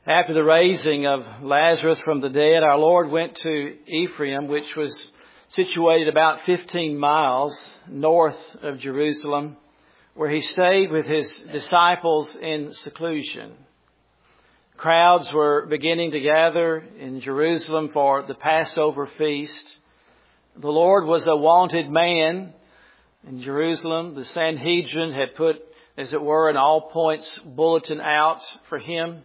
After the raising of Lazarus from the dead, our Lord went to Ephraim, which was situated about 15 miles north of Jerusalem, where He stayed with His disciples in seclusion. Crowds were beginning to gather in Jerusalem for the Passover feast. The Lord was a wanted man in Jerusalem. The Sanhedrin had put, as it were, an all-points bulletin out for Him.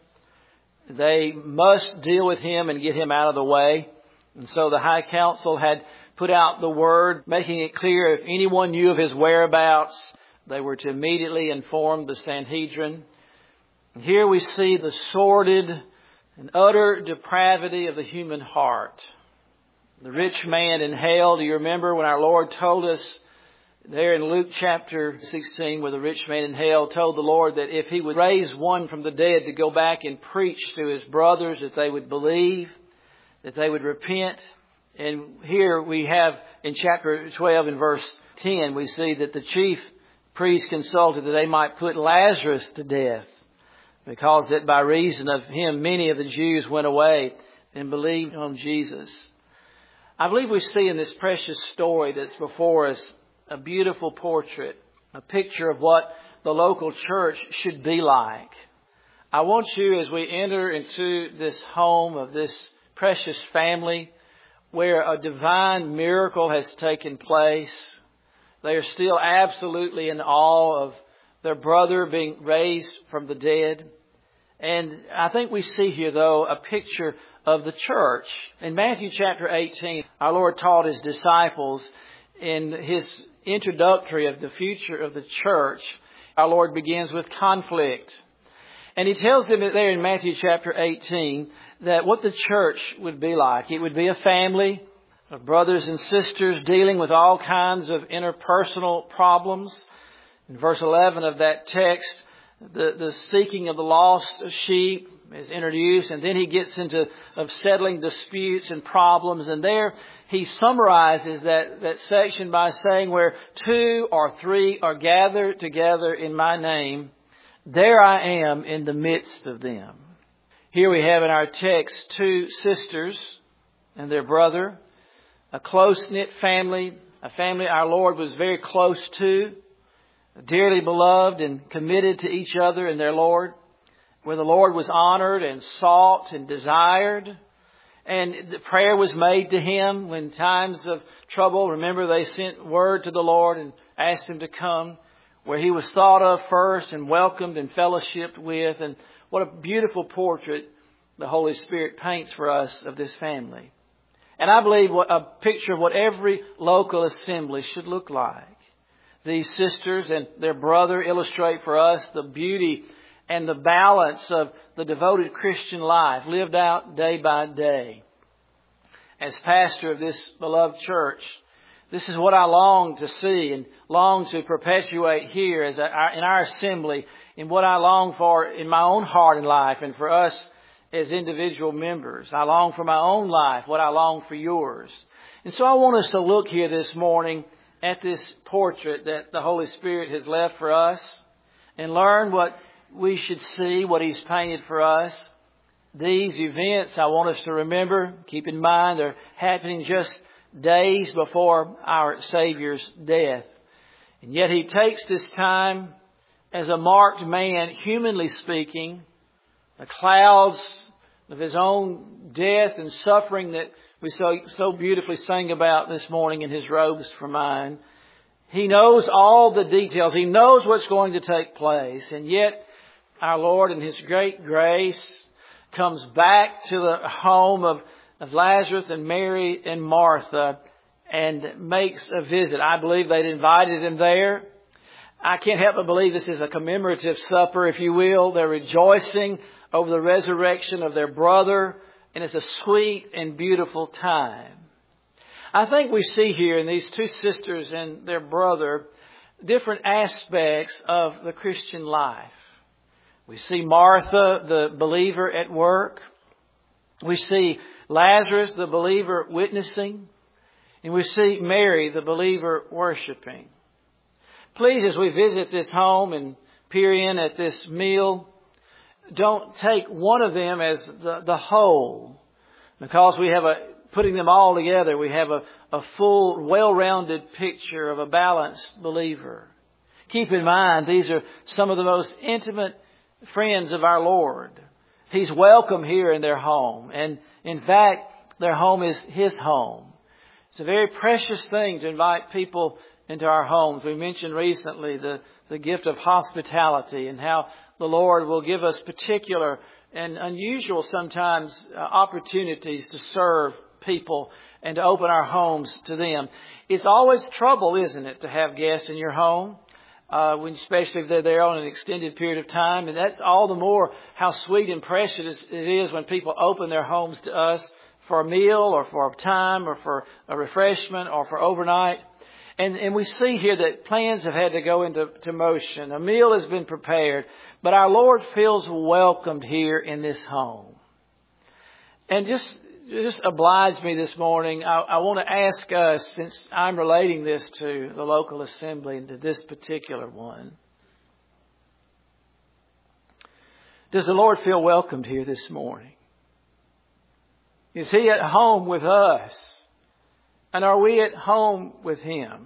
They must deal with Him and get Him out of the way. And so the High Council had put out the word, making it clear if anyone knew of His whereabouts, they were to immediately inform the Sanhedrin. And here we see the sordid and utter depravity of the human heart. The rich man in hell, do you remember when our Lord told us there in Luke chapter 16, where the rich man in hell told the Lord that if He would raise one from the dead to go back and preach to his brothers, that they would believe, that they would repent. And here we have in chapter 12 and verse 10, we see that the chief priest consulted that they might put Lazarus to death, because that by reason of him many of the Jews went away and believed on Jesus. I believe we see in this precious story that's before us a beautiful portrait, a picture of what the local church should be like. I want you, as we enter into this home of this precious family, where a divine miracle has taken place, they are still absolutely in awe of their brother being raised from the dead. And I think we see here, though, a picture of the church. In Matthew chapter 18, our Lord taught His disciples in His introductory of the future of the church. Our Lord begins with conflict. And He tells them that there in Matthew chapter 18 that what the church would be like. It would be a family of brothers and sisters dealing with all kinds of interpersonal problems. In verse 11 of that text, the seeking of the lost sheep is introduced, and then He gets into of settling disputes and problems. And there He summarizes that section by saying, where 2 or 3 are gathered together in My name, there I am in the midst of them. Here we have in our text 2 sisters and their brother, a close-knit family, a family our Lord was very close to, dearly beloved and committed to each other and their Lord, where the Lord was honored and sought and desired. And the prayer was made to Him when times of trouble. Remember, they sent word to the Lord and asked Him to come, where He was thought of first and welcomed and fellowshipped with. And what a beautiful portrait the Holy Spirit paints for us of this family. And I believe a picture of what every local assembly should look like. These sisters and their brother illustrate for us the beauty and the balance of the devoted Christian life lived out day by day. As pastor of this beloved church, this is what I long to see and long to perpetuate here in our assembly, in what I long for in my own heart and life and for us as individual members. I long for my own life, what I long for yours. And so I want us to look here this morning at this portrait that the Holy Spirit has left for us and learn what we should see, what He's painted for us. These events I want us to remember, keep in mind, they're happening just days before our Savior's death. And yet He takes this time as a marked man, humanly speaking, the clouds of His own death and suffering that we so beautifully sang about this morning in His robes for mine. He knows all the details. He knows what's going to take place. And yet our Lord in His great grace comes back to the home of Lazarus and Mary and Martha and makes a visit. I believe they'd invited Him there. I can't help but believe this is a commemorative supper, if you will. They're rejoicing over the resurrection of their brother, and it's a sweet and beautiful time. I think we see here in these 2 sisters and their brother different aspects of the Christian life. We see Martha, the believer, at work. We see Lazarus, the believer, witnessing. And we see Mary, the believer, worshiping. Please, as we visit this home and peer in at this meal, don't take one of them as the whole. Because we have putting them all together, we have a full, well-rounded picture of a balanced believer. Keep in mind, these are some of the most intimate friends of our Lord. He's welcome here in their home. And in fact, their home is His home. It's a very precious thing to invite people into our homes. We mentioned recently the gift of hospitality and how the Lord will give us particular and unusual sometimes opportunities to serve people and to open our homes to them. It's always trouble, isn't it, to have guests in your home, especially if they're there on an extended period of time. And that's all the more how sweet and precious it is when people open their homes to us for a meal or for a time or for a refreshment or for overnight. And we see here that plans have had to go into motion. A meal has been prepared, but our Lord feels welcomed here in this home. And just oblige me this morning. I want to ask us, since I'm relating this to the local assembly and to this particular one, does the Lord feel welcomed here this morning? Is He at home with us? And are we at home with Him?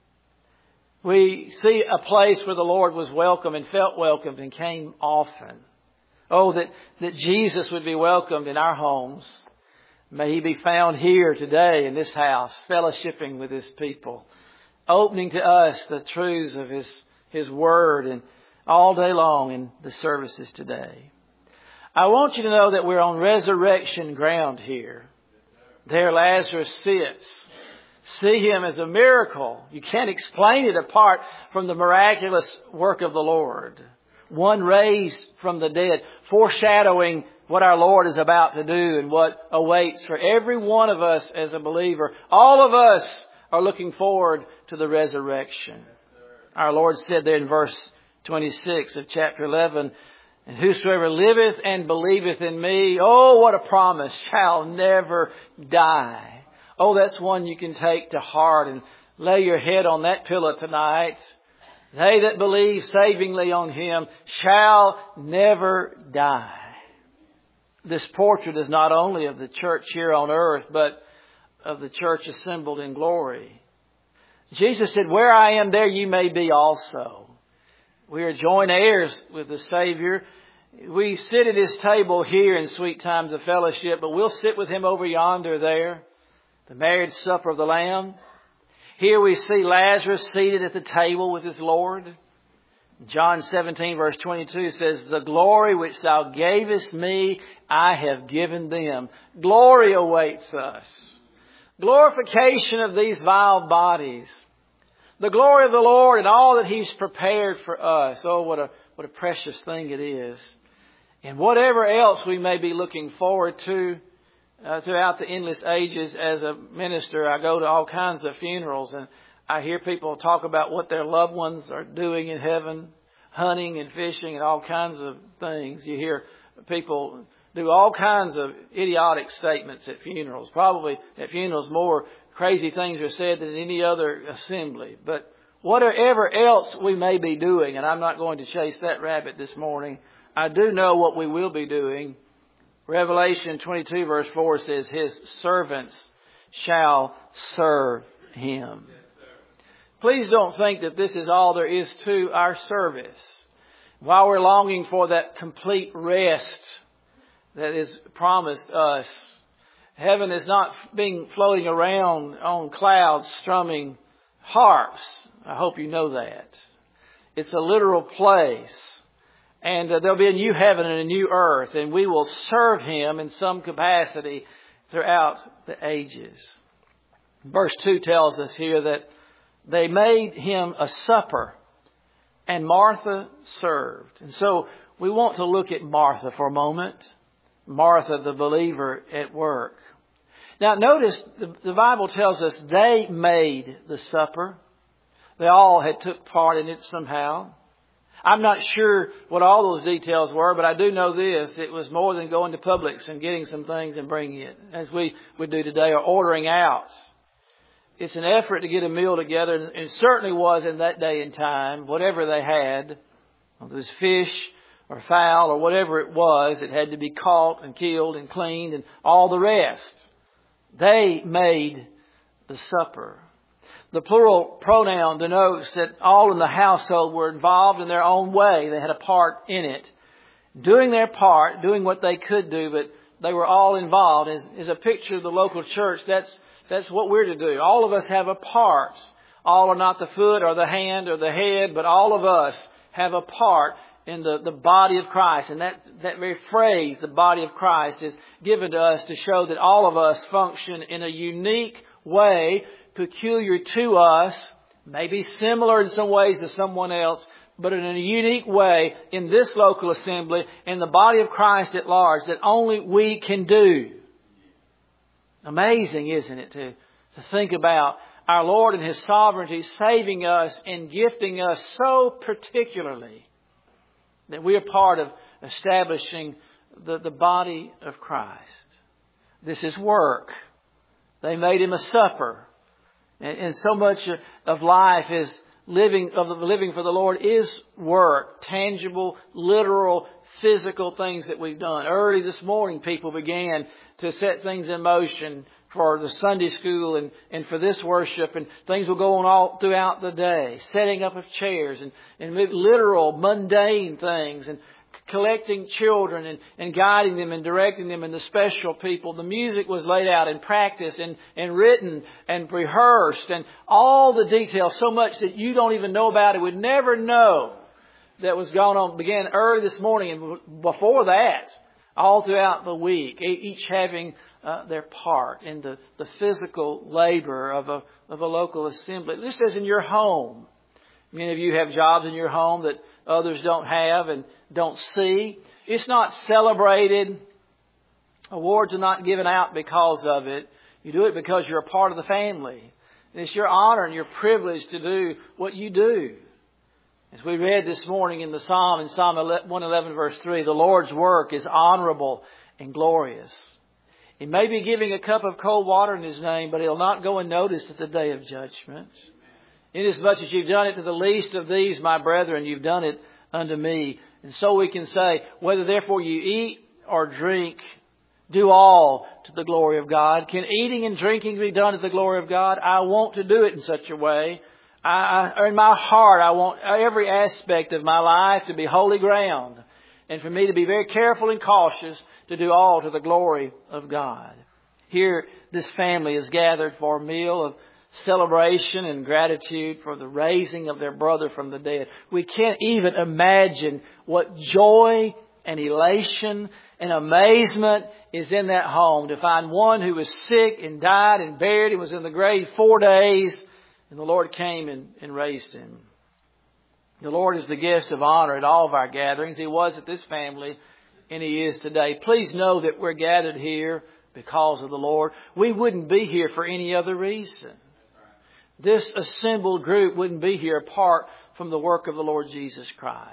We see a place where the Lord was welcome and felt welcomed and came often. Oh, that Jesus would be welcomed in our homes. May He be found here today in this house, fellowshipping with His people, opening to us the truths of His Word and all day long in the services today. I want you to know that we're on resurrection ground here. There Lazarus sits. See him as a miracle. You can't explain it apart from the miraculous work of the Lord. One raised from the dead, foreshadowing what our Lord is about to do and what awaits for every one of us as a believer. All of us are looking forward to the resurrection. Our Lord said there in verse 26 of chapter 11, "And whosoever liveth and believeth in me," oh, what a promise, "shall never die." Oh, that's one you can take to heart and lay your head on that pillow tonight. They that believe savingly on Him shall never die. This portrait is not only of the church here on earth, but of the church assembled in glory. Jesus said, "Where I am, there you may be also." We are joint heirs with the Savior. We sit at His table here in sweet times of fellowship, but we'll sit with Him over yonder there, the marriage supper of the Lamb. Here we see Lazarus seated at the table with his Lord. John 17 verse 22 says, "The glory which Thou gavest me, I have given them." Glory awaits us. Glorification of these vile bodies. The glory of the Lord and all that He's prepared for us. Oh, what a precious thing it is. And whatever else we may be looking forward to throughout the endless ages, as a minister, I go to all kinds of funerals and I hear people talk about what their loved ones are doing in heaven, hunting and fishing and all kinds of things. You hear people do all kinds of idiotic statements at funerals. Probably at funerals more crazy things are said than any other assembly. But whatever else we may be doing, and I'm not going to chase that rabbit this morning, I do know what we will be doing. Revelation 22 verse 4 says, "His servants shall serve Him." Please don't think that this is all there is to our service. While we're longing for that complete rest that is promised us, heaven is not being floating around on clouds strumming harps. I hope you know that. It's a literal place. And there'll be a new heaven and a new earth, and we will serve Him in some capacity throughout the ages. Verse 2 tells us here that they made Him a supper, and Martha served. And so we want to look at Martha for a moment. Martha, the believer at work. Now notice the Bible tells us they made the supper. They all had took part in it somehow. I'm not sure what all those details were, but I do know this. It was more than going to Publix and getting some things and bringing it, as we would do today, or ordering out. It's an effort to get a meal together, and it certainly was in that day and time, whatever they had. Whether it was fish, or fowl or whatever it was. It had to be caught and killed and cleaned and all the rest. They made the supper. The plural pronoun denotes that all in the household were involved in their own way. They had a part in it. Doing their part, doing what they could do, but they were all involved. As a picture of the local church, that's what we're to do. All of us have a part. All are not the foot or the hand or the head, but all of us have a part in the body of Christ. And that very phrase, the body of Christ, is given to us to show that all of us function in a unique way, peculiar to us, maybe similar in some ways to someone else, but in a unique way in this local assembly, in the body of Christ at large, that only we can do. Amazing, isn't it, to think about our Lord and His sovereignty saving us and gifting us so particularly that we are part of establishing the body of Christ. This is work. They made Him a supper. And so much of life is living for the Lord is work, tangible, literal, physical things that we've done. Early this morning, people began to set things in motion for the Sunday school and for this worship, and things will go on all throughout the day. Setting up of chairs and literal, mundane things, and collecting children and guiding them and directing them, and the special people. The music was laid out and practiced and written and rehearsed, and all the details, so much that you don't even know about it, would never know that was going on. Began early this morning, and before that, all throughout the week, each having their part in the physical labor of a local assembly. Just as in your home. Many of you have jobs in your home that others don't have and don't see. It's not celebrated. Awards are not given out because of it. You do it because you're a part of the family. And it's your honor and your privilege to do what you do. As we read this morning in the Psalm, in Psalm 111 verse 3, the Lord's work is honorable and glorious. He may be giving a cup of cold water in His name, but He'll not go unnoticed at the day of judgment. Inasmuch as you've done it to the least of these, my brethren, you've done it unto me. And so we can say, whether therefore you eat or drink, do all to the glory of God. Can eating and drinking be done to the glory of God? I want to do it in such a way. In my heart, I want every aspect of my life to be holy ground. And for me to be very careful and cautious to do all to the glory of God. Here, this family is gathered for a meal of celebration and gratitude for the raising of their brother from the dead. We can't even imagine what joy and elation and amazement is in that home to find one who was sick and died and buried and was in the grave 4 days, and the Lord came and raised him. The Lord is the guest of honor at all of our gatherings. He was at this family, and He is today. Please know that we're gathered here because of the Lord. We wouldn't be here for any other reason. This assembled group wouldn't be here apart from the work of the Lord Jesus Christ.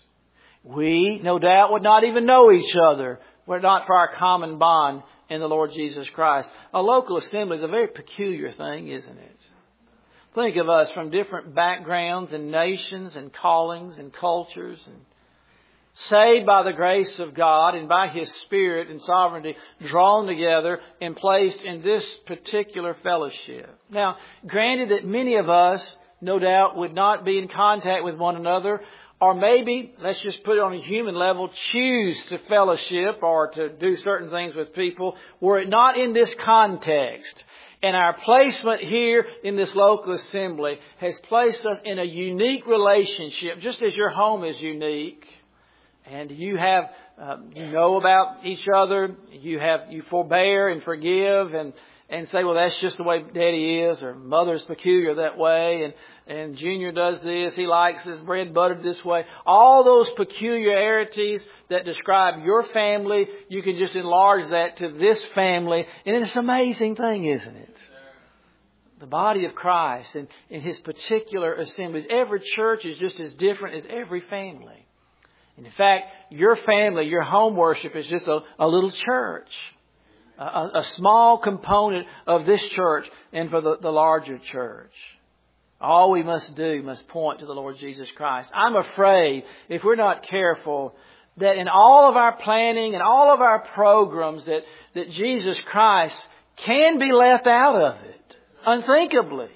We, no doubt, would not even know each other were it not for our common bond in the Lord Jesus Christ. A local assembly is a very peculiar thing, isn't it? Think of us from different backgrounds and nations and callings and cultures, and saved by the grace of God and by His Spirit and sovereignty, drawn together and placed in this particular fellowship. Now, granted that many of us, no doubt, would not be in contact with one another, or maybe, let's just put it on a human level, choose to fellowship or to do certain things with people, were it not in this context. And our placement here in this local assembly has placed us in a unique relationship, just as your home is unique. And you have, you know about each other. You forbear and forgive and say, well, that's just the way Daddy is, or Mother's peculiar that way, and Junior does this. He likes his bread buttered this way. All those peculiarities that describe your family, you can just enlarge that to this family, and it's an amazing thing, isn't it? The body of Christ and in His particular assemblies. Every church is just as different as every family. And in fact, your family, your home worship is just a little church. A small component of this church and for the larger church. All we must do must point to the Lord Jesus Christ. I'm afraid if we're not careful that in all of our planning and all of our programs that Jesus Christ can be left out of it, unthinkably.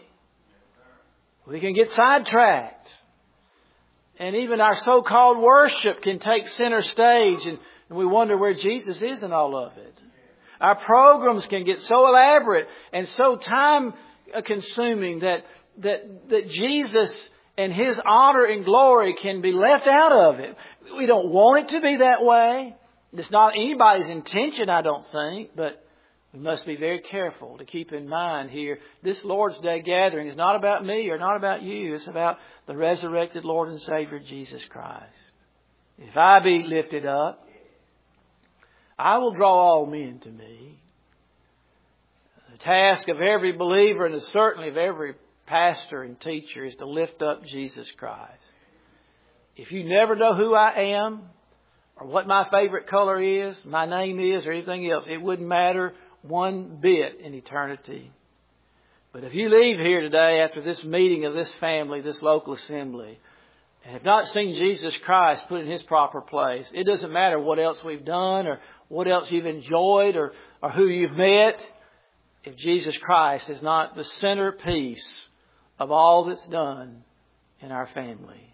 We can get sidetracked. And even our so-called worship can take center stage, and we wonder where Jesus is in all of it. Our programs can get so elaborate and so time-consuming that Jesus and His honor and glory can be left out of it. We don't want it to be that way. It's not anybody's intention, I don't think, but we must be very careful to keep in mind here, this Lord's Day gathering is not about me or not about you. It's about the resurrected Lord and Savior, Jesus Christ. If I be lifted up, I will draw all men to me. The task of every believer, and certainly of every pastor and teacher, is to lift up Jesus Christ. If you never know who I am, or what my favorite color is, my name is, or anything else, it wouldn't matter one bit in eternity. But if you leave here today after this meeting of this family, this local assembly, and have not seen Jesus Christ put in His proper place, it doesn't matter what else we've done or what else you've enjoyed or who you've met. If Jesus Christ is not the centerpiece of all that's done in our family.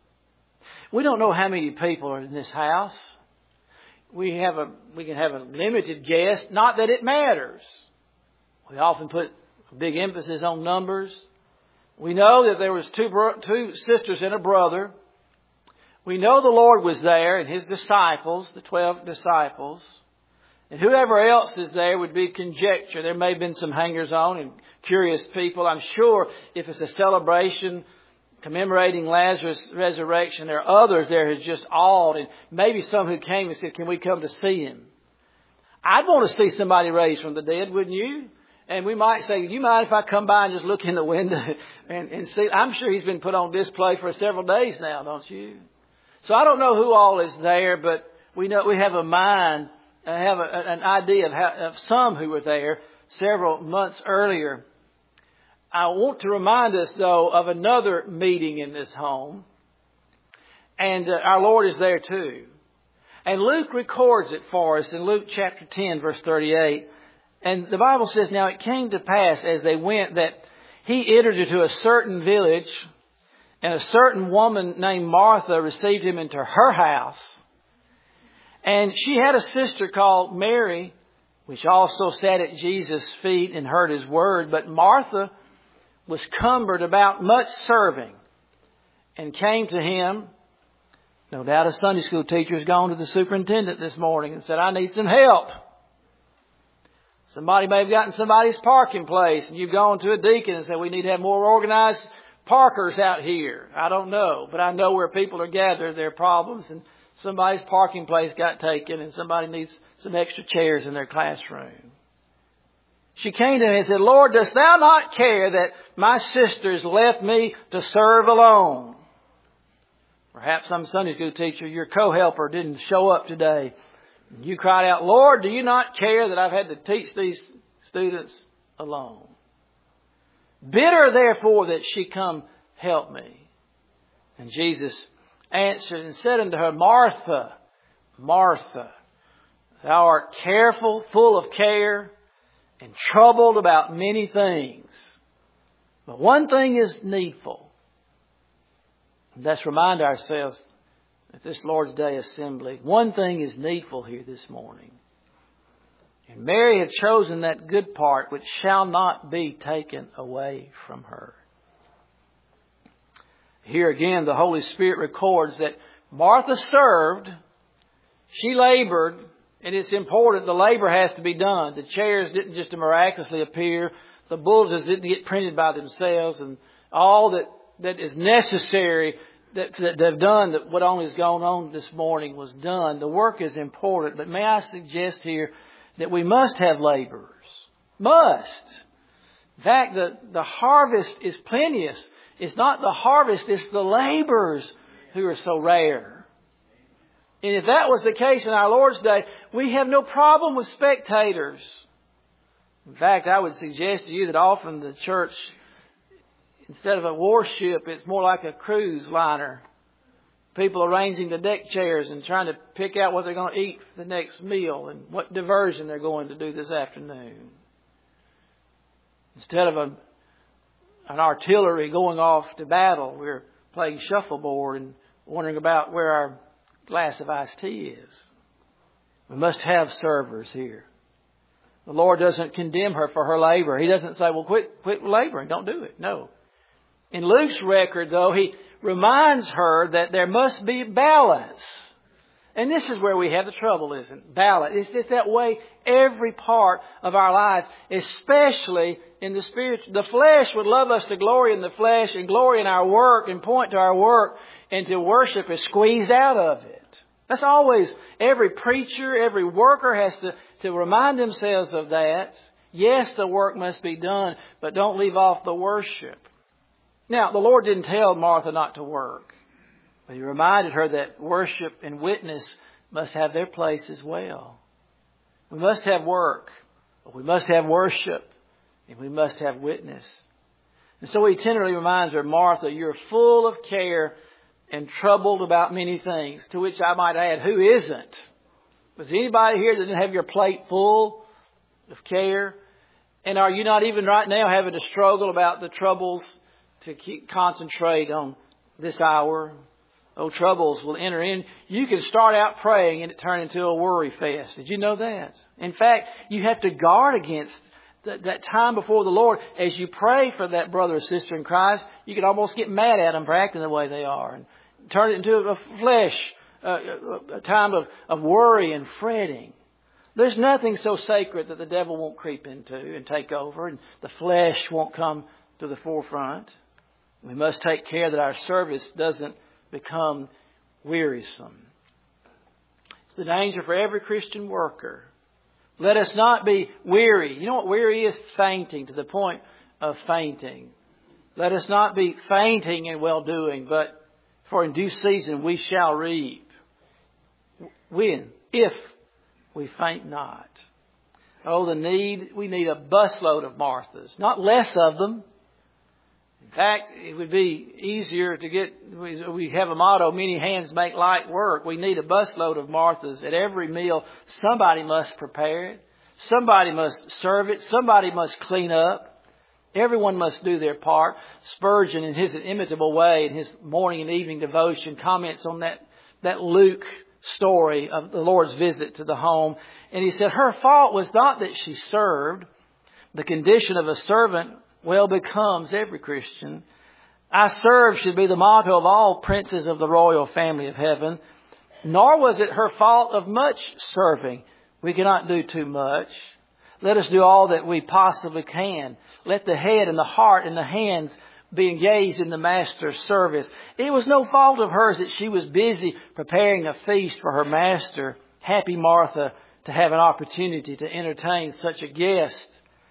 We don't know how many people are in this house. We can have a limited guess. Not that it matters. We often put a big emphasis on numbers. We know that there was two sisters and a brother. We know the Lord was there and His disciples, the 12 disciples. And whoever else is there would be conjecture. There may have been some hangers-on and curious people. I'm sure if it's a celebration commemorating Lazarus' resurrection, there are others there who's just awed, and maybe some who came and said, can we come to see Him? I'd want to see somebody raised from the dead, wouldn't you? And we might say, do you mind if I come by and just look in the window and see? I'm sure He's been put on display for several days now, don't you? So I don't know who all is there, but we know we have a mind, have an idea of some who were there several months earlier. I want to remind us, though, of another meeting in this home. And our Lord is there too. And Luke records it for us in Luke chapter 10, verse 38. And the Bible says, now it came to pass as they went that He entered into a certain village, and a certain woman named Martha received Him into her house. And she had a sister called Mary, which also sat at Jesus' feet and heard His word. But Martha was cumbered about much serving, and came to Him. No doubt a Sunday school teacher has gone to the superintendent this morning and said, I need some help. Somebody may have gotten somebody's parking place, and you've gone to a deacon and said, we need to have more organized parkers out here. I don't know, but I know where people are gathered, there are problems, and somebody's parking place got taken, and somebody needs some extra chairs in their classroom. She came to Him and said, Lord, dost Thou not care that my sisters left me to serve alone? Perhaps some Sunday school teacher, your co-helper, didn't show up today. You cried out, Lord, do you not care that I've had to teach these students alone? Bid her therefore that she come help me. And Jesus answered and said unto her, Martha, Martha, thou art careful, full of care, and troubled about many things. But one thing is needful. And let's remind ourselves at this Lord's Day assembly, one thing is needful here this morning. And Mary had chosen that good part which shall not be taken away from her. Here again, the Holy Spirit records that Martha served, she labored, and it's important, the labor has to be done. The chairs didn't just miraculously appear. The bulletins didn't get printed by themselves. And all that is necessary that they've done, that what only has gone on this morning was done. The work is important. But may I suggest here that we must have laborers. Must. In fact, the harvest is plenteous. It's not the harvest, it's the laborers who are so rare. And if that was the case in our Lord's Day, we have no problem with spectators. In fact, I would suggest to you that often the church, instead of a warship, it's more like a cruise liner. People arranging the deck chairs and trying to pick out what they're going to eat for the next meal and what diversion they're going to do this afternoon. Instead of an artillery going off to battle, we're playing shuffleboard and wondering about where our glass of iced tea is. We must have servers here. The Lord doesn't condemn her for her labor. He doesn't say, well, quit laboring. Don't do it. No. In Luke's record, though, he reminds her that there must be balance. And this is where we have the trouble, isn't it? Balance. It's just that way every part of our lives, especially in the spiritual. The flesh would love us to glory in the flesh and glory in our work and point to our work, and to worship is squeezed out of it. That's always, every preacher, every worker has to remind themselves of that. Yes, the work must be done, but don't leave off the worship. Now, the Lord didn't tell Martha not to work, but He reminded her that worship and witness must have their place as well. We must have work, but we must have worship, and we must have witness. And so He tenderly reminds her, Martha, you're full of care and troubled about many things. To which I might add, who isn't? Was anybody here that didn't have your plate full of care? And are you not even right now having to struggle about the troubles to concentrate on this hour? Oh, troubles will enter in. You can start out praying and it turn into a worry fest. Did you know that? In fact, you have to guard against that time before the Lord. As you pray for that brother or sister in Christ, you can almost get mad at them for acting the way they are and turn it into a flesh, a time of worry and fretting. There's nothing so sacred that the devil won't creep into and take over, and the flesh won't come to the forefront. We must take care that our service doesn't become wearisome. It's the danger for every Christian worker. Let us not be weary. You know what weary is? Fainting, to the point of fainting. Let us not be fainting in well-doing, but for in due season we shall reap. When? If we faint not. Oh, we need a busload of Marthas, not less of them. In fact, it would be easier to get, we have a motto, many hands make light work. We need a busload of Marthas at every meal. Somebody must prepare it. Somebody must serve it. Somebody must clean up. Everyone must do their part. Spurgeon, in his inimitable way, in his morning and evening devotion, comments on that Luke story of the Lord's visit to the home. And he said, her fault was not that she served. The condition of a servant well becomes every Christian. I serve should be the motto of all princes of the royal family of heaven. Nor was it her fault of much serving. We cannot do too much. Let us do all that we possibly can. Let the head and the heart and the hands be engaged in the Master's service. It was no fault of hers that she was busy preparing a feast for her Master. Happy Martha to have an opportunity to entertain such a guest.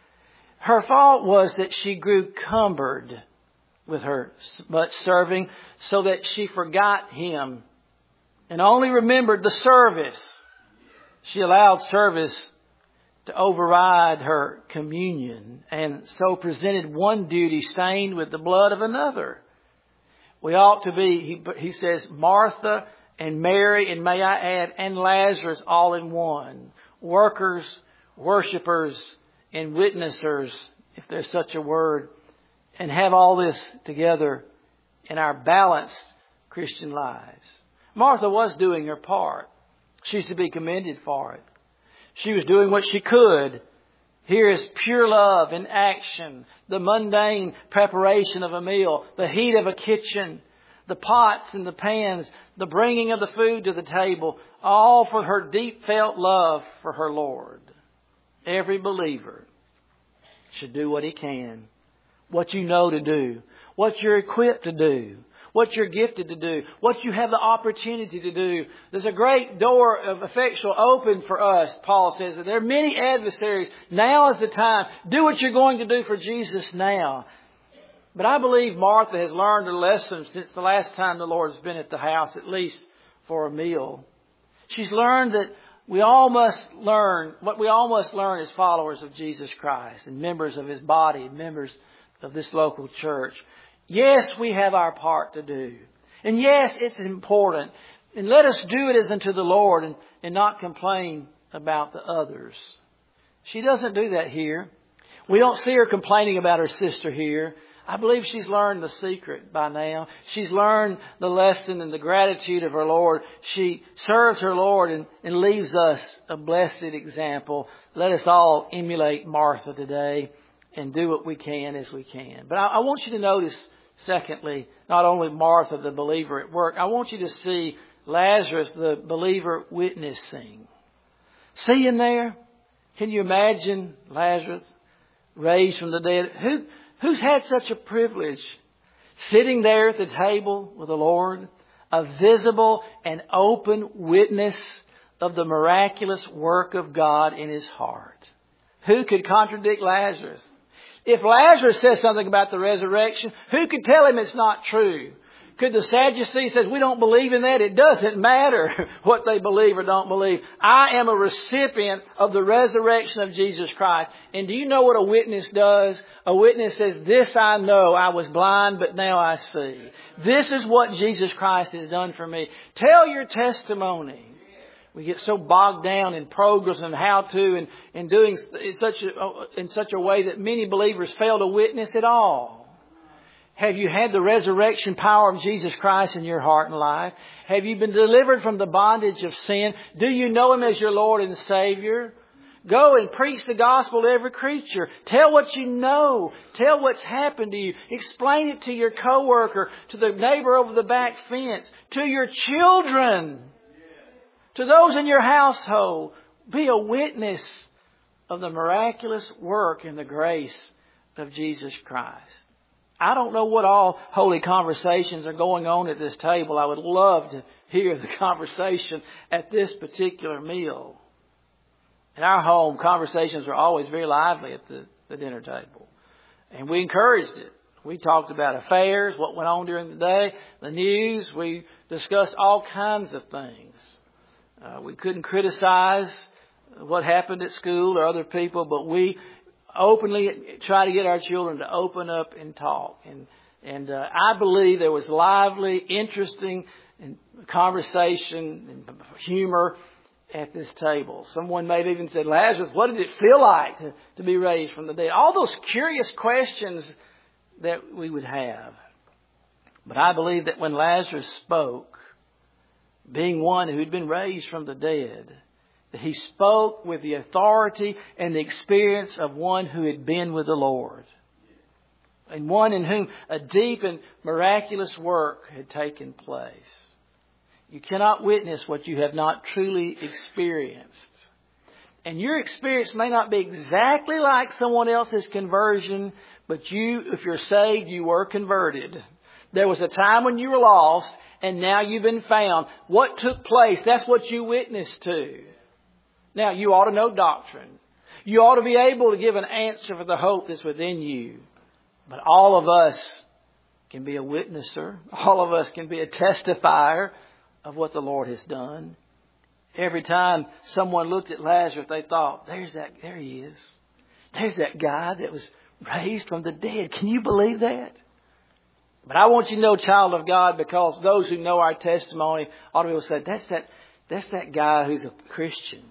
Her fault was that she grew cumbered with her much serving, so that she forgot Him and only remembered the service. She allowed service to override her communion, and so presented one duty stained with the blood of another. We ought to be, he says, Martha and Mary, and may I add, and Lazarus all in one. Workers, worshipers, and witnessers, if there's such a word, and have all this together in our balanced Christian lives. Martha was doing her part. She's to be commended for it. She was doing what she could. Here is pure love in action, the mundane preparation of a meal, the heat of a kitchen, the pots and the pans, the bringing of the food to the table, all for her deep felt love for her Lord. Every believer should do what he can, what you know to do, what you're equipped to do, what you're gifted to do, what you have the opportunity to do. There's a great door of effectual open for us, Paul says. That there are many adversaries. Now is the time. Do what you're going to do for Jesus now. But I believe Martha has learned a lesson since the last time the Lord's been at the house, at least for a meal. She's learned that what we all must learn as followers of Jesus Christ and members of His body, members of this local church. Yes, we have our part to do. And yes, it's important. And let us do it as unto the Lord and not complain about the others. She doesn't do that here. We don't see her complaining about her sister here. I believe she's learned the secret by now. She's learned the lesson and the gratitude of her Lord. She serves her Lord and leaves us a blessed example. Let us all emulate Martha today and do what we can as we can. But I want you to notice, secondly, not only Martha, the believer at work, I want you to see Lazarus, the believer, witnessing. See in there? Can you imagine Lazarus raised from the dead? Who's had such a privilege? Sitting there at the table with the Lord, a visible and open witness of the miraculous work of God in his heart. Who could contradict Lazarus? If Lazarus says something about the resurrection, who could tell him it's not true? Could the Sadducees say, we don't believe in that? It doesn't matter what they believe or don't believe. I am a recipient of the resurrection of Jesus Christ. And do you know what a witness does? A witness says, this I know. I was blind, but now I see. This is what Jesus Christ has done for me. Tell your testimony. We get so bogged down in progress and how to and doing in such a way that many believers fail to witness at all. Have you had the resurrection power of Jesus Christ in your heart and life? Have you been delivered from the bondage of sin? Do you know Him as your Lord and Savior? Go and preach the gospel to every creature. Tell what you know. Tell what's happened to you. Explain it to your coworker, to the neighbor over the back fence, to your children, to those in your household. Be a witness of the miraculous work and the grace of Jesus Christ. I don't know what all holy conversations are going on at this table. I would love to hear the conversation at this particular meal. In our home, conversations are always very lively at the dinner table. And we encouraged it. We talked about affairs, what went on during the day, the news. We discussed all kinds of things. We couldn't criticize what happened at school or other people, but we openly try to get our children to open up and talk. And I believe there was lively, interesting conversation and humor at this table. Someone may have even said, Lazarus, what did it feel like to be raised from the dead? All those curious questions that we would have. But I believe that when Lazarus spoke, being one who had been raised from the dead, that he spoke with the authority and the experience of one who had been with the Lord. And one in whom a deep and miraculous work had taken place. You cannot witness what you have not truly experienced. And your experience may not be exactly like someone else's conversion, but you, if you're saved, you were converted. There was a time when you were lost, and now you've been found. What took place, that's what you witnessed to. Now, you ought to know doctrine. You ought to be able to give an answer for the hope that's within you. But all of us can be a witnesser. All of us can be a testifier of what the Lord has done. Every time someone looked at Lazarus, they thought, there he is. There's that guy that was raised from the dead. Can you believe that? But I want you to know, child of God, because those who know our testimony ought to be able to say, that's that guy who's a Christian.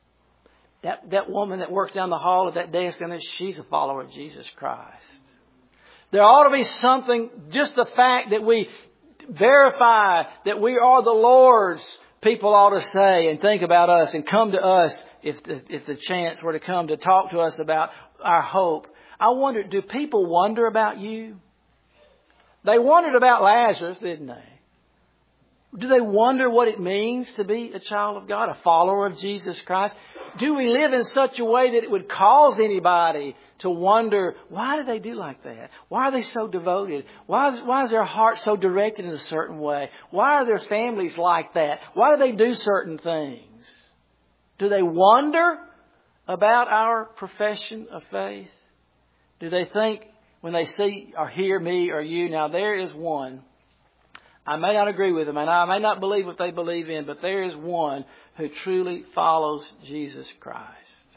That woman that works down the hall at that desk, and she's a follower of Jesus Christ. There ought to be something, just the fact that we verify that we are the Lord's, people ought to say and think about us and come to us if the chance were to come to talk to us about our hope. I wonder, do people wonder about you? They wondered about Lazarus, didn't they? Do they wonder what it means to be a child of God, a follower of Jesus Christ? Do we live in such a way that it would cause anybody to wonder, why do they do like that? Why are they so devoted? Why is their heart so directed in a certain way? Why are their families like that? Why do they do certain things? Do they wonder about our profession of faith? Do they think when they see or hear me or you, now there is one, I may not agree with them and I may not believe what they believe in, but there is one who truly follows Jesus Christ.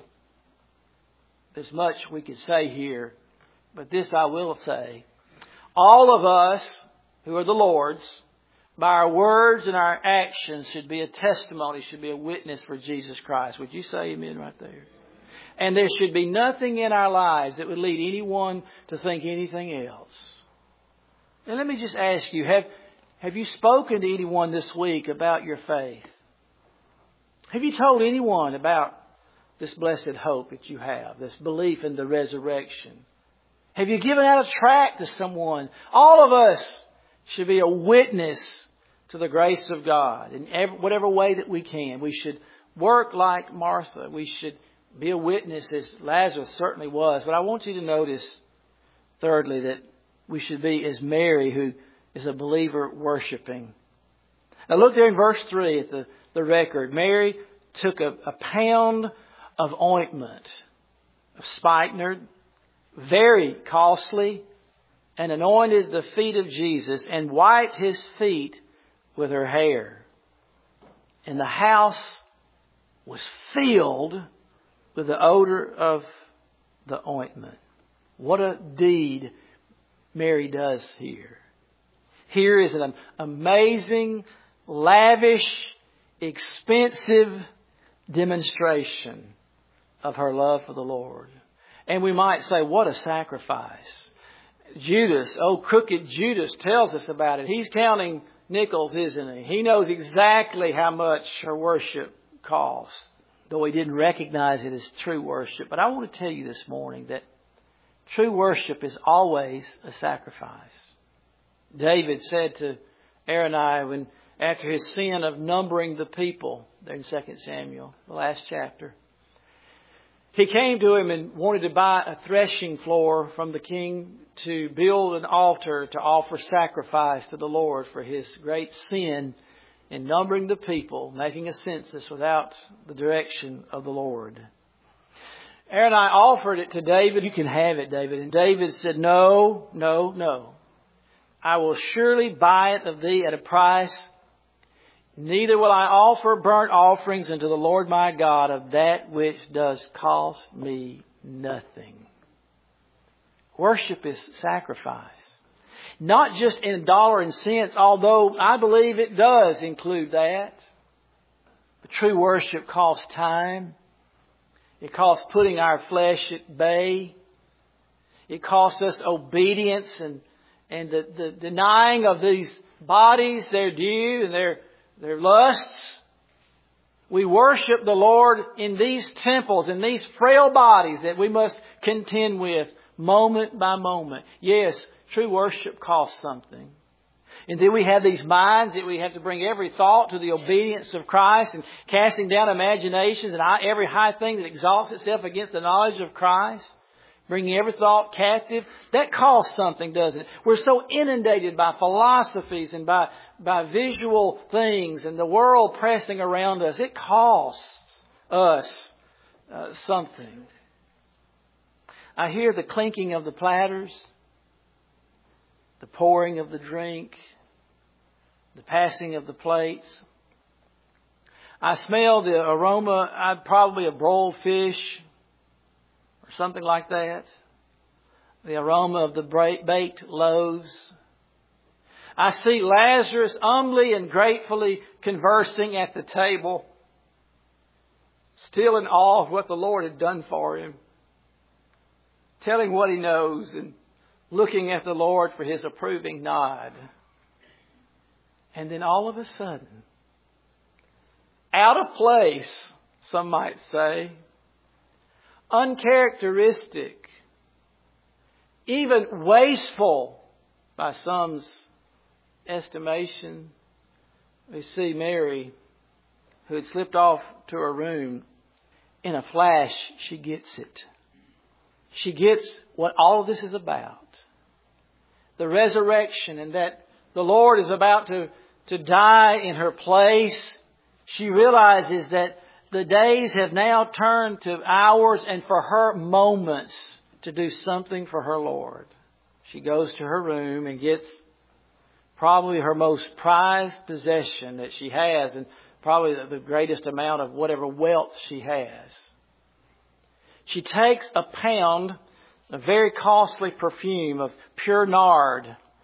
There's much we could say here, but this I will say. All of us who are the Lord's by our words and our actions should be a testimony, should be a witness for Jesus Christ. Would you say amen right there? And there should be nothing in our lives that would lead anyone to think anything else. And let me just ask you, have you spoken to anyone this week about your faith? Have you told anyone about this blessed hope that you have, this belief in the resurrection? Have you given out a tract to someone? All of us should be a witness to the grace of God in whatever way that we can. We should work like Martha. We should be a witness as Lazarus certainly was. But I want you to notice, thirdly, that we should be as Mary, who is a believer worshiping. Now look there in verse 3 at the record. Mary took a pound of ointment of spikenard, very costly, and anointed the feet of Jesus and wiped His feet with her hair. And the house was filled with the odor of the ointment. What a deed Mary does here. Here is an amazing, lavish, expensive demonstration of her love for the Lord. And we might say, what a sacrifice. Judas, crooked Judas, tells us about it. He's counting nickels, isn't he? He knows exactly how much her worship cost, though he didn't recognize it as true worship. But I want to tell you this morning that true worship is always a sacrifice. David said to Aronai, after his sin of numbering the people, there in 2 Samuel, the last chapter, he came to him and wanted to buy a threshing floor from the king to build an altar to offer sacrifice to the Lord for his great sin in numbering the people, making a census without the direction of the Lord. Aronai offered it to David. You can have it, David. And David said, no, no, no. I will surely buy it of thee at a price. Neither will I offer burnt offerings unto the Lord my God of that which does cost me nothing. Worship is sacrifice. Not just in dollar and cents, although I believe it does include that. But true worship costs time. It costs putting our flesh at bay. It costs us obedience and the denying of these bodies their due and their lusts. We worship the Lord in these temples, in these frail bodies that we must contend with moment by moment. Yes, true worship costs something. And then we have these minds that we have to bring every thought to the obedience of Christ and casting down imaginations and every high thing that exalts itself against the knowledge of Christ. Bringing every thought captive. That costs something, doesn't it? We're so inundated by philosophies and by visual things and the world pressing around us. It costs us something. I hear the clinking of the platters, the pouring of the drink, the passing of the plates. I smell the aroma, probably a broiled fish, something like that. The aroma of the baked loaves. I see Lazarus humbly and gratefully conversing at the table, still in awe of what the Lord had done for him, telling what he knows and looking at the Lord for his approving nod. And then all of a sudden, out of place, some might say, uncharacteristic, even wasteful by some's estimation, we see Mary, who had slipped off to her room. In a flash, she gets it. She gets what all of this is about. The resurrection, and that the Lord is about to die in her place. She realizes that the days have now turned to hours and for her moments to do something for her Lord. She goes to her room and gets probably her most prized possession that she has and probably the greatest amount of whatever wealth she has. She takes a pound of very costly perfume of pure nard,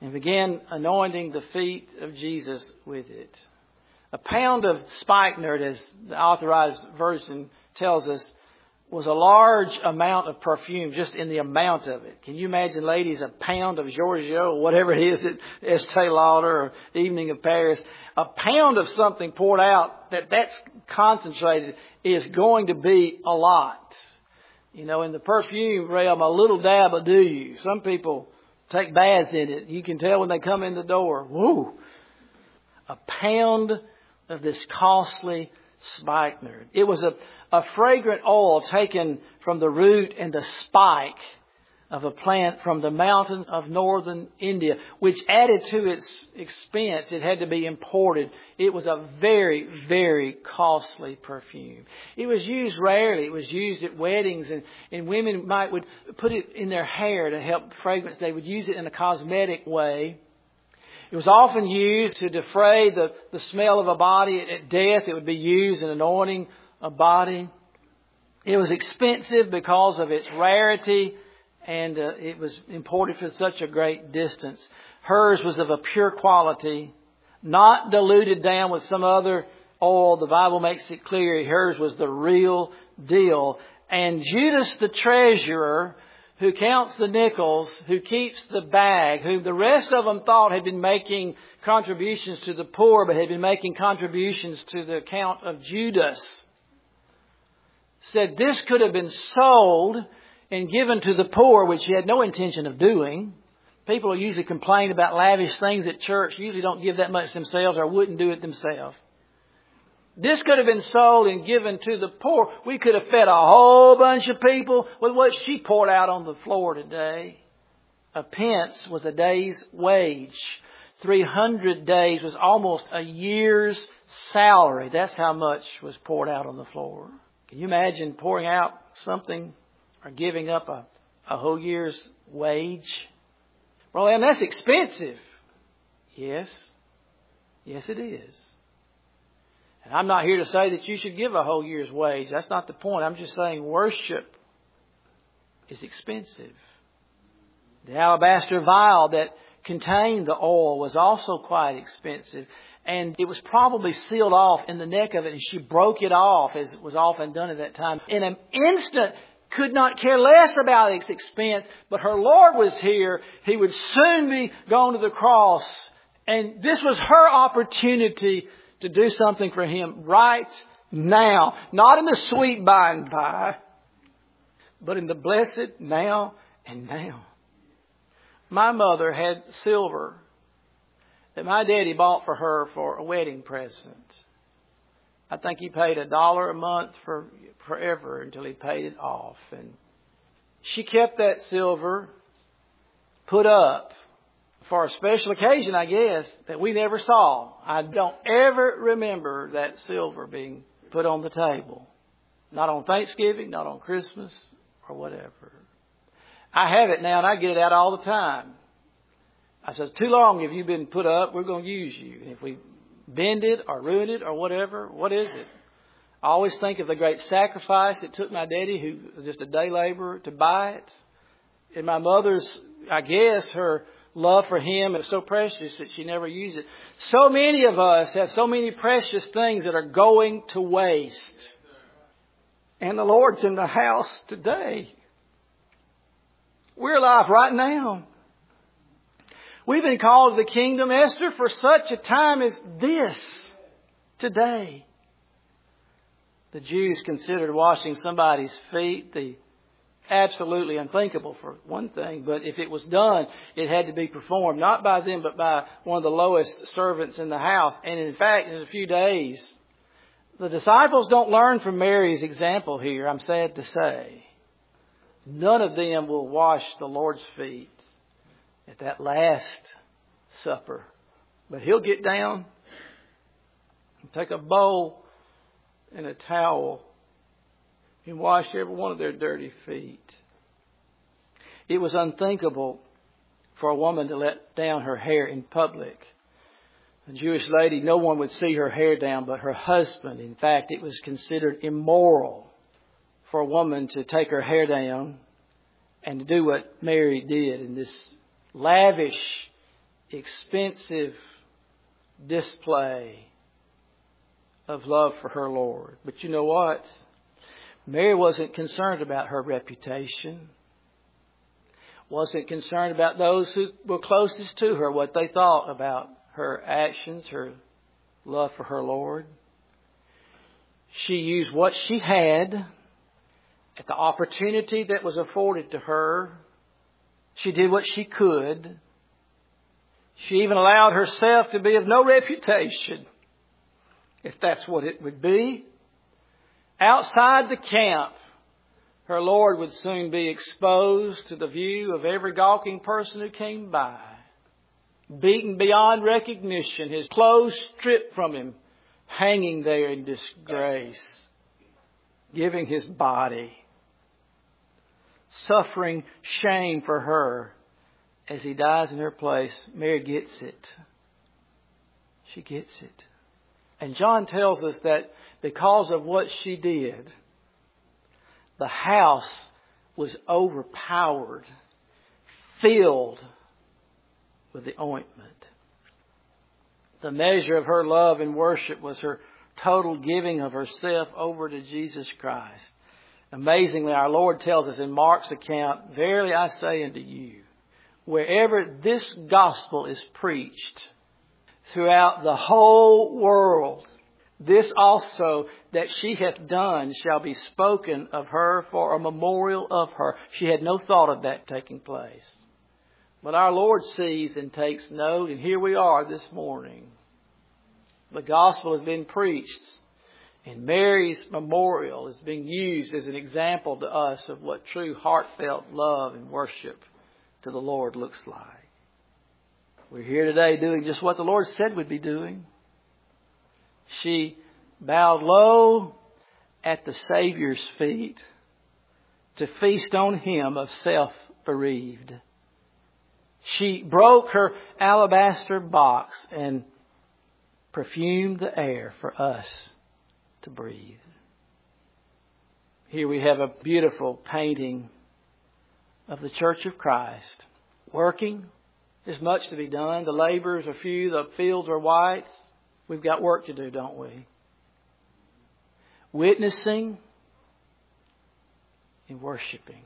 and began anointing the feet of Jesus with it. A pound of spikenard, as the Authorized Version tells us, was a large amount of perfume, just in the amount of it. Can you imagine, ladies, a pound of Giorgio, or whatever it is at Estee Lauder or Evening of Paris? A pound of something poured out that's concentrated is going to be a lot. You know, in the perfume realm, a little dab will do you. Some people take baths in it. You can tell when they come in the door. Woo! A pound of this costly spikenard. It was a fragrant oil taken from the root and the spike of a plant from the mountains of northern India, which added to its expense. It had to be imported. It was a very, very costly perfume. It was used rarely. It was used at weddings, and women would put it in their hair to help fragrance. They would use it in a cosmetic way. It was often used to defray the smell of a body at death. It would be used in anointing a body. It was expensive because of its rarity, and it was imported for such a great distance. Hers was of a pure quality, not diluted down with some other oil. The Bible makes it clear hers was the real deal. And Judas the treasurer, who counts the nickels, who keeps the bag, who the rest of them thought had been making contributions to the poor, but had been making contributions to the account of Judas, said this could have been sold and given to the poor, which he had no intention of doing. People usually complain about lavish things at church, usually don't give that much themselves or wouldn't do it themselves. This could have been sold and given to the poor. We could have fed a whole bunch of people with what she poured out on the floor today. A pence was a day's wage. 300 days was almost a year's salary. That's how much was poured out on the floor. Can you imagine pouring out something or giving up a whole year's wage? Well, and that's expensive. Yes. Yes, it is. And I'm not here to say that you should give a whole year's wage. That's not the point. I'm just saying worship is expensive. The alabaster vial that contained the oil was also quite expensive. And it was probably sealed off in the neck of it, and she broke it off, as was often done at that time. In an instant, could not care less about its expense, but her Lord was here. He would soon be gone to the cross. And this was her opportunity to do something for Him right now. Not in the sweet by and by, but in the blessed now and now. My mother had silver that my daddy bought for her for a wedding present. I think he paid $1 a month for forever until he paid it off. And she kept that silver put up for a special occasion, I guess, that we never saw. I don't ever remember that silver being put on the table. Not on Thanksgiving, not on Christmas, or whatever. I have it now, and I get it out all the time. I said, too long have you been put up, we're going to use you. And if we bend it or ruin it or whatever, what is it? I always think of the great sacrifice it took my daddy, who was just a day laborer, to buy it. And my mother's, I guess, her love for Him is so precious that she never used it. So many of us have so many precious things that are going to waste. And the Lord's in the house today. We're alive right now. We've been called to the kingdom, Esther, for such a time as this, today. The Jews considered washing somebody's feet the absolutely unthinkable, for one thing. But if it was done, it had to be performed, not by them, but by one of the lowest servants in the house. And in fact, in a few days, the disciples don't learn from Mary's example here, I'm sad to say. None of them will wash the Lord's feet at that last supper. But He'll get down and take a bowl and a towel and wash every one of their dirty feet. It was unthinkable for a woman to let down her hair in public. A Jewish lady, no one would see her hair down but her husband. In fact, it was considered immoral for a woman to take her hair down and to do what Mary did in this lavish expensive display of love for her Lord. But you know what? Mary wasn't concerned about her reputation. Wasn't concerned about those who were closest to her, what they thought about her actions, her love for her Lord. She used what she had at the opportunity that was afforded to her. She did what she could. She even allowed herself to be of no reputation, if that's what it would be. Outside the camp, her Lord would soon be exposed to the view of every gawking person who came by. Beaten beyond recognition, his clothes stripped from him, hanging there in disgrace, giving his body, suffering shame for her as he dies in her place. Mary gets it. She gets it. And John tells us that because of what she did, the house was overpowered, filled with the ointment. The measure of her love and worship was her total giving of herself over to Jesus Christ. Amazingly, our Lord tells us in Mark's account, "Verily I say unto you, wherever this gospel is preached throughout the whole world, this also that she hath done shall be spoken of her for a memorial of her." She had no thought of that taking place. But our Lord sees and takes note, and here we are this morning. The gospel has been preached, and Mary's memorial is being used as an example to us of what true heartfelt love and worship to the Lord looks like. We're here today doing just what the Lord said we'd be doing. She bowed low at the Savior's feet to feast on Him of self bereaved. She broke her alabaster box and perfumed the air for us to breathe. Here we have a beautiful painting of the Church of Christ working. There's much to be done. The laborers are few, the fields are white. We've got work to do, don't we? Witnessing and worshiping.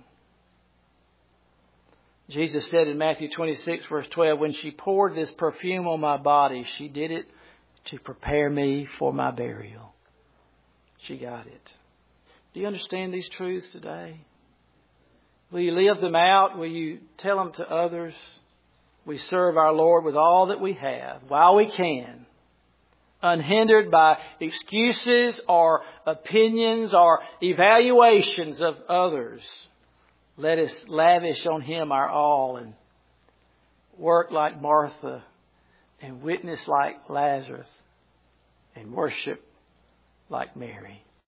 Jesus said in Matthew 26, verse 12, "When she poured this perfume on my body, she did it to prepare me for my burial." She got it. Do you understand these truths today? Will you live them out? Will you tell them to others? We serve our Lord with all that we have while we can, unhindered by excuses or opinions or evaluations of others. Let us lavish on Him our all and work like Martha and witness like Lazarus and worship like Mary.